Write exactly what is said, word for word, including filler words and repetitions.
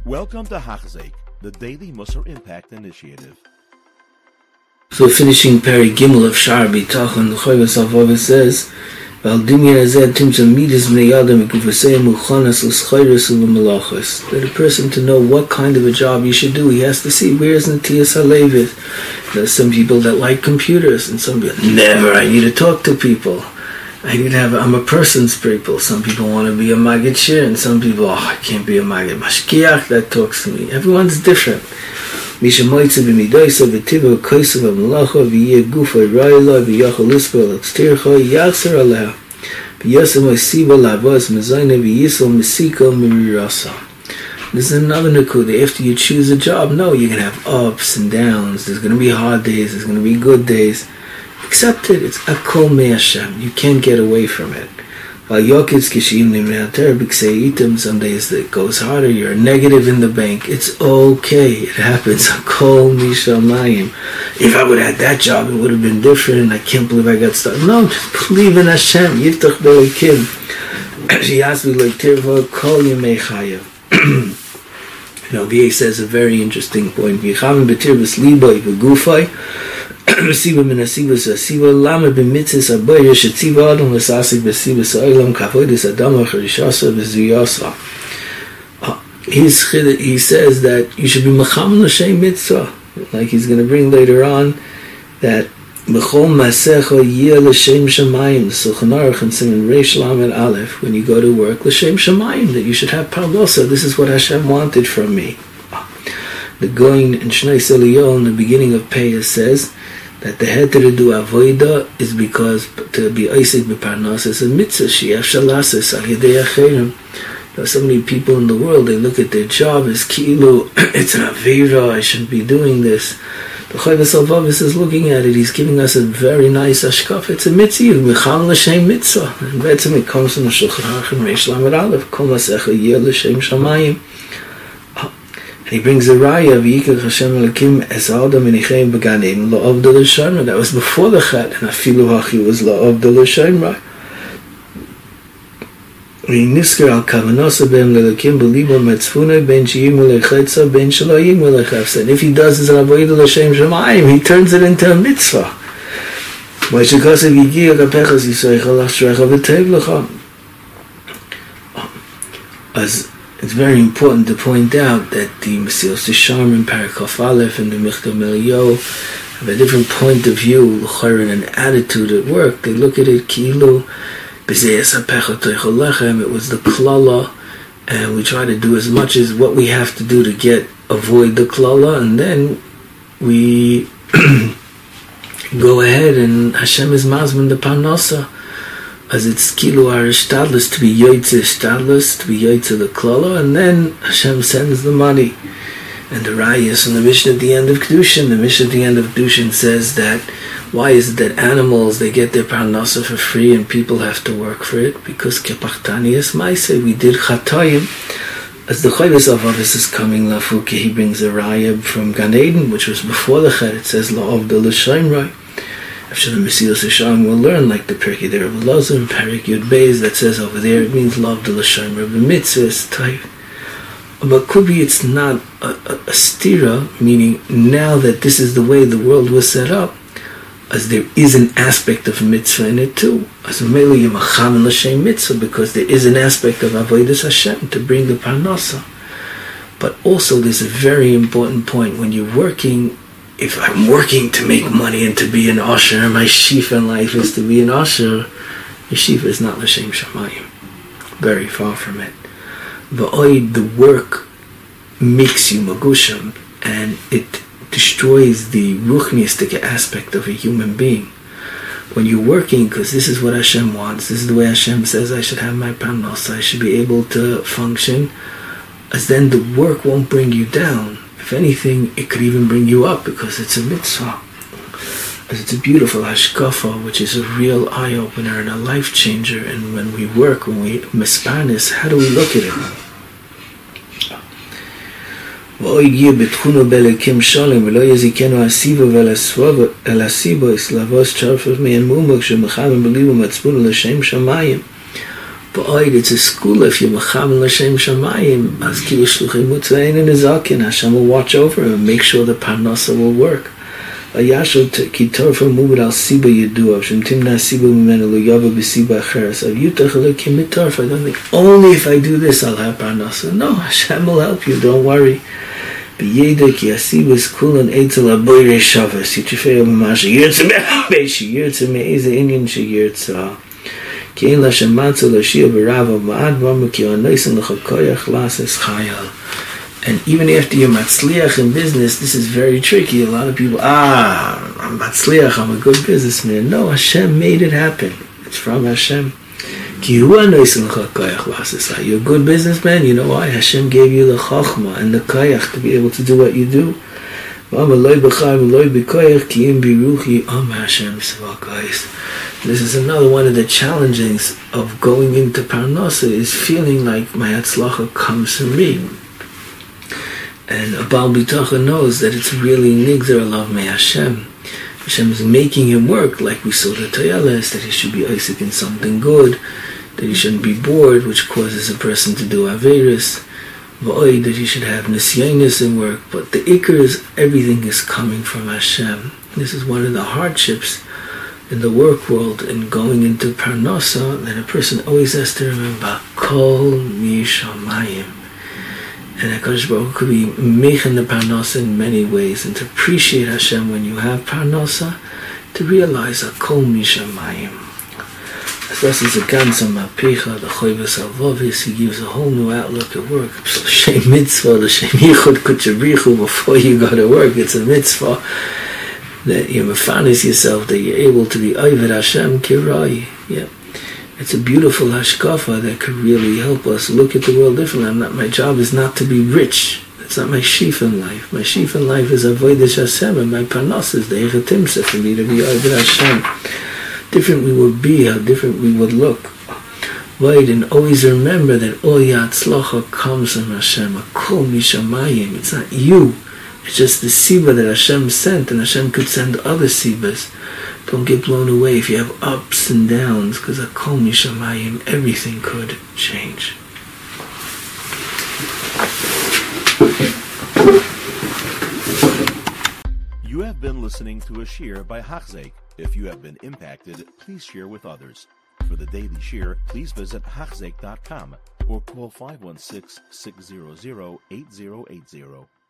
Welcome to Hachzik, the Daily Musar Impact Initiative. So finishing Peri Gimel of Shar B'Tachon, the Chovos HaLevavos says, that a person to know what kind of a job you should do, he has to see where is Netias HaLevit. There's some people that like computers, and some people, never, I need to talk to people. I need to have, I'm a person's people. Some people want to be a Magid Shir, and some people, oh, I can't be a Magid Mashkiach, that talks to me. Everyone's different. Misha Moitze b'midoisa v'tiva v'koisa v'malacha v'yeh gufa ra'ila v'yachal lispa l'kstircha yachzer aleha v'yasem oisiva lavos mezayne v'yisel mesika mirirasa. This is another nakuda. After you choose a job, no, you're going to have ups and downs. There's going to be hard days. There's going to be good days. Accept it. It's akol me Hashem. You can't get away from it. Some days it goes harder. You're a negative in the bank. It's okay. It happens. Akol mishamayim. If I would have had that job, it would have been different. I can't believe I got started. No, just believe in Hashem. Yiftach b'Elokim. She asked me like tirva kol yemei chayav. Now, V A says a very interesting point. V'yichavim b'tirvus libay v'gufay. Siva min asivas asiva lama b'mitzis abayir shetziva adam v'sasik b'sivas ha'olam kavodas adam ha'charishasa v'zuyasa. He's he says that you should be macham l'shem mitzvah, like he's going to bring later on that b'chol masecha yeh l'shem shamayim. Sulchan Aruch and Siman Reish Lamed Aleph, when you go to work, l'shem shamayim, that you should have parnosa. This is what Hashem wanted from me. The Goin in Shnei Eliyahu in the beginning of Peyah says that the head to do avoida is because to be oisik b'parnas is a mitzvah. She'ef shalasis al yedei acherim. There are so many people in the world, they look at their job as ki'ilu, it's an avera, I shouldn't be doing this. The Chovos HaLevavos is looking at it, he's giving us a very nice ashkaf. It's a mitzvah, michal l'shem mitzvah. And betzim it comes from the Shulchan Aruch and Reish Lamed Aleph, kol masecha yeh l'shem shamayim. He brings a raya v'yikach Hashem Elokim es ha'adam v'nicheim b'gan Eden la'avda l'shomra. That was before the chet, and afilu hachi was la'avda l'shomra. V'nisker al kavanosa ben l'Elokim b'libo metzfunei ben sheyimu l'chetza ben shelo yimu l'chefsa. And if he does his avodah l'shem shamayim, he turns it into a mitzvah. Moshe Kosev yigiya kapechas yisraecha l'achshrecha v'tev l'cha. As it's very important to point out that the Mesilas Yesharim and Parakaf Aleph and the Michtav Eliyahu have a different point of view, l'chayr, and an attitude at work. They look at it ki'ilu b'zeh yasapecha toichol lechem. It was the klala, and we try to do as much as what we have to do to get avoid the klala, and then we go ahead and Hashem is mazman the parnasa. As it's kilu our shtadlus to be yoytze shtadlus, to be yoytze the klala, and then Hashem sends the money. And the rayas and the Mishnah at the end of Kedushin, the Mishnah at the end of Kedushin says that why is it that animals, they get their parnasa for free and people have to work for it? Because kepachtani es maaseh, we did chatayim. As the Chovos HaLevavos is coming lafuke, he brings a raya from Gan Eden, which was before the chet. It says la'avda l'shomra. After the Mesilas Yesharim will learn, like the Pirkei there of Elazar and Parak Yud Beis, that says over there, it means love the l'shomra b'mitzvahs type. But could be it's not a, a, a stira, meaning now that this is the way the world was set up, as there is an aspect of mitzvah in it too. As mele yemacham l'shem mitzvah, because there is an aspect of avodas Hashem to bring the parnasa. But also there's a very important point when you're working. If I'm working to make money and to be an usher, my shifa in life is to be an usher, your shifa is not l'shem shamayim. Very far from it. V'oid, the work makes you magusham, and it destroys the ruchnistic aspect of a human being. When you're working, because this is what Hashem wants, this is the way Hashem says I should have my parnos, I should be able to function, as then the work won't bring you down. If anything, it could even bring you up because it's a mitzvah. As it's a beautiful hashkafa, which is a real eye-opener and a life-changer. And when we work, when we mispanis, how do we look at it? But it's a school if you're Mechamel L'Shem Shamayim, as ki v'shluchim mutzayin in Nezakin, Hashem will watch over him and make sure the parnasa will work. Vayashal ki torfa mubed al siba yedua, shem timna siba mimenu lo yava b'siba acheres, av yutach elokim mitorfa. I don't think, only if I do this I'll have parnasa. No, Hashem will help you, don't worry. B'yeda ki asibas kulan eitzel aboyre shavas, yitzifei b'masha yirtza me'abeshi, yirtza me'eze inyan she yirtza. And even if you're matzliach in business, this is very tricky. A lot of people, ah, I'm matzliach, I'm a good businessman. No, Hashem made it happen. It's from Hashem. You're a good businessman. You know why? Hashem gave you the chachma and the kayach to be able to do what you do. This is another one of the challenges of going into Parnasa, is feeling like my Hatzlacha comes from me. And a Baal Bitacha knows that it's really Nigzer Alav Me Hashem. Hashem is making him work, like we saw the Toyeles, that he should be Isaac in something good, that he shouldn't be bored, which causes a person to do Averis, V'oi, that he should have Nisyanis in work. But the Iker is, everything is coming from Hashem. This is one of the hardships in the work world, in going into Parnasa, that a person always has to remember Kol Mishamayim. And HaKadosh Baruch Hu could be making the Parnasa in many ways, and to appreciate Hashem when you have Parnasa, to realize that Kol Mishamayim. As this is a Ganza Mapicha, the Choyvas Alvavis, he gives a whole new outlook at work. Shem Mitzvah, the Shem Yichud Kuchabrichu, before you go to work, it's a mitzvah that you mefanis yourself, that you're able to be Ayvad Hashem Kirai. Yeah. It's a beautiful hashkafa that could really help us look at the world differently. I'm not, my job is not to be rich. It's not my sheaf in life. My sheaf in life is Avodah Hashem, and my panos is the Echetimsa for me to be Ayvad Hashem. Different we would be, how different we would look. Right, and always remember that all Yatzlacha comes from Hashem. Kol Mishamayim. It's not you. It's just the Siba that Hashem sent, and Hashem could send other Sibas. Don't get blown away if you have ups and downs, because a Kol Mishamayim, everything could change. You have been listening to a shir by Hachzeik. If you have been impacted, please share with others. For the daily shir, please visit hachzeik dot com or call five one six, six zero zero, eight zero eight zero.